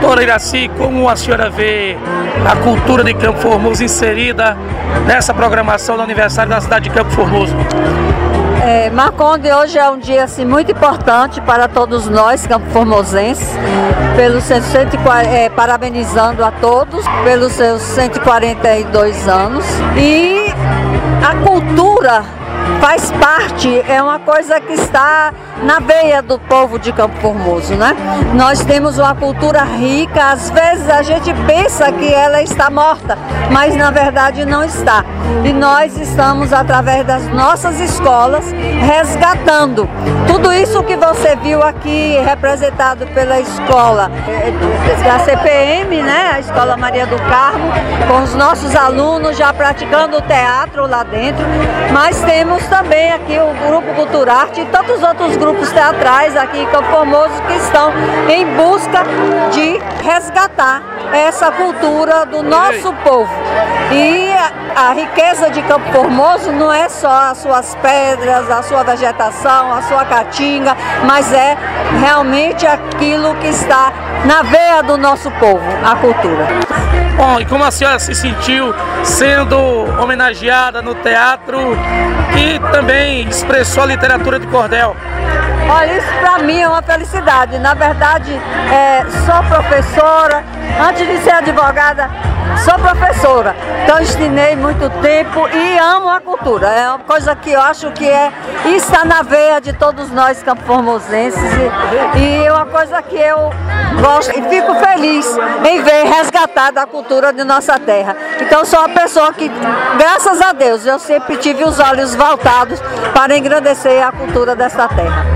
Doutora Iraci, como a senhora vê a cultura de Campo Formoso inserida nessa programação do aniversário da cidade de Campo Formoso? Marconde, hoje é um dia assim, muito importante para todos nós, campo-formosenses, parabenizando a todos pelos seus 142 anos. E a cultura faz parte, é uma coisa que está na veia do povo de Campo Formoso, né? Nós temos uma cultura rica, às vezes a gente pensa que ela está morta, mas na verdade não está. E nós estamos, através das nossas escolas, resgatando tudo isso que você viu aqui, representado pela escola da CPM, né? A Escola Maria do Carmo, com os nossos alunos já praticando o teatro lá dentro, mas temos também aqui o Grupo Culturarte e tantos outros grupos teatrais aqui em Campo Formoso que estão em busca de resgatar essa cultura do nosso povo. E a riqueza de Campo Formoso não é só as suas pedras, a sua vegetação, a sua caatinga, mas é realmente aquilo que está na veia do nosso povo, a cultura. Bom, e como a senhora se sentiu sendo homenageada no teatro e também expressou a literatura de cordel? Olha, isso para mim é uma felicidade. Na verdade, sou professora, antes de ser advogada, sou professora. Então, ensinei muito tempo e amo a cultura. É uma coisa que eu acho que está na veia de todos nós campo-formosenses e é uma coisa que eu gosto e fico feliz em ver resgatada a cultura de nossa terra. Então, sou uma pessoa que, graças a Deus, eu sempre tive os olhos voltados para engrandecer a cultura desta terra.